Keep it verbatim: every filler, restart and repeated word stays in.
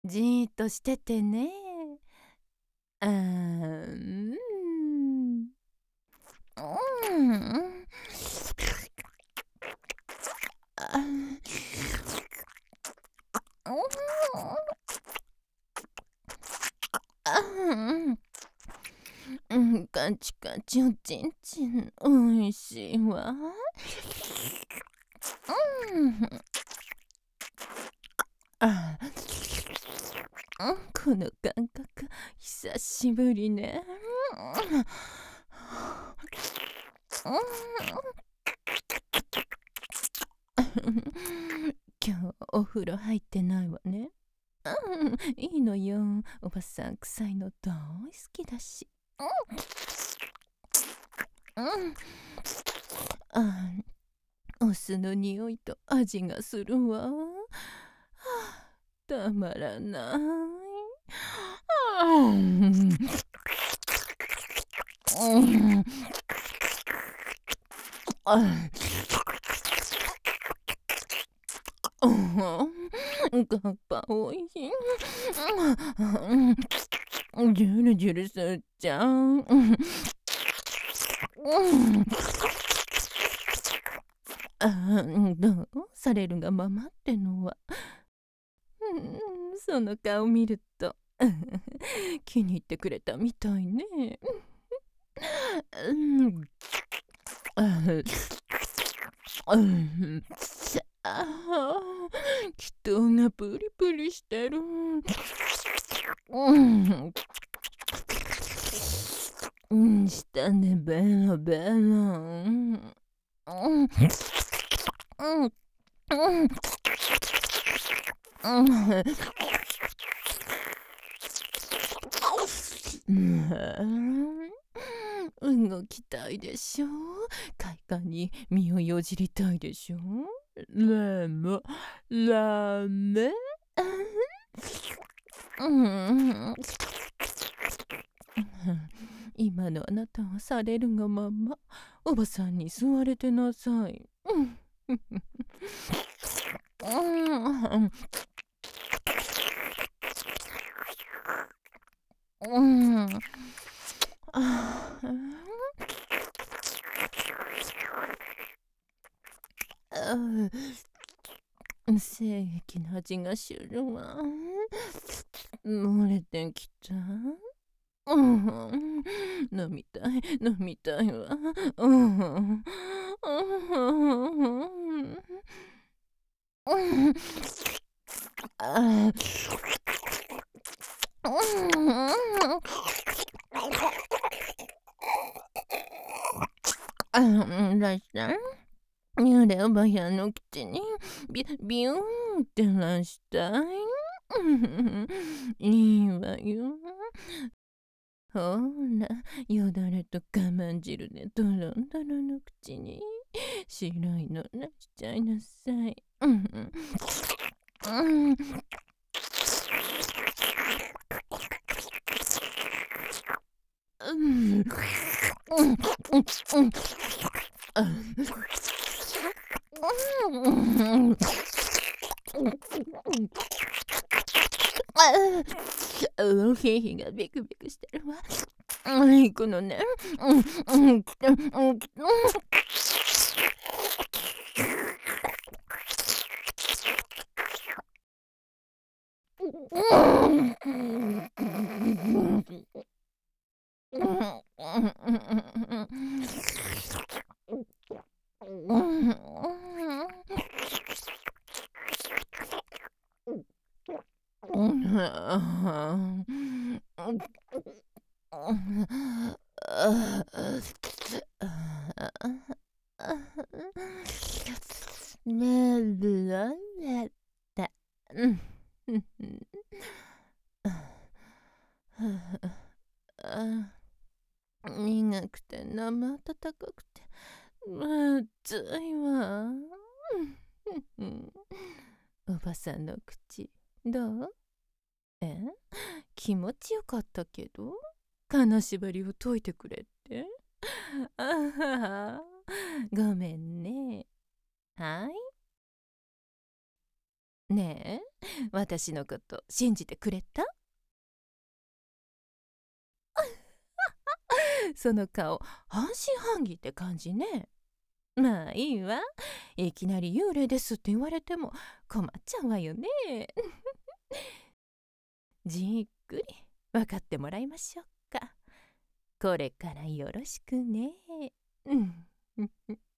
じーっとしててね。あーん。うん。ああん。うん、カチカチおちんちん、おいしいわ。うん。あうん、この感覚、久しぶりね。今日お風呂入ってないわね。うん、いいのよ。おばさん臭いの大好きだし。うん。あ、お酢の匂いと味がするわ。はあ、たまらない。うん。うん。あ、うん。ガッパおいしい。うん。ジュルジュルすっちゃう。うん。あー、どうされるがままってのは。うん、その顔見ると気に入ってくれたみたいね。うん。あうんあー、気筒がプリプリしてる。うん。うん、したね、ベロベロ。うん。うん。うん。うん。うん。うん、動きたいでしょ。快感に身をよじりたいでしょ。ラム、ラメ。うん。今のあなたはされるがまま、おばさんに吸われてなさい。うん。うん。うん。ああ、精液の味がするわ。漏れてきた。うん、飲みたい、飲みたいわ。うん、うん、うん、ああ、うん、らっしゃい。幽霊おばやの口にビビューンってらしたい。うんいいわよ。ほら、よだれと我慢汁ね、ドロンドロンの口に白いのらしちゃいなさい。うん、うん、うん、うん、うん、うん、うん、うん、ああ、ひひがビクビクしてるわ。うん、行くのね。うん、うん、うん、うん、ねるられた。うん。あ苦くて生温かくてまずいわ。おばさんの口どう？え気持ちよかったけど金縛りを解いてくれって。あははごめんね。はい。 ねえ、私のこと信じてくれた？その顔、半信半疑って感じね。まあいいわ。いきなり幽霊ですって言われても困っちゃうわよね。じっくり分かってもらいましょうか。これからよろしくね。うん。